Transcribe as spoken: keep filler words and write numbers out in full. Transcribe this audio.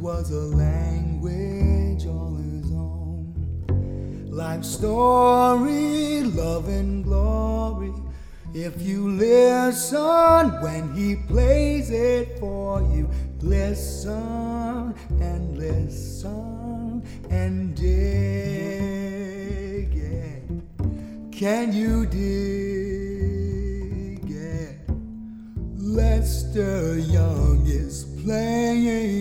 'twas a language all his own. Life story, love and glory. If you listen when he plays it for you, listen and listen and dig it. Can you dig it? Lester Young is playing.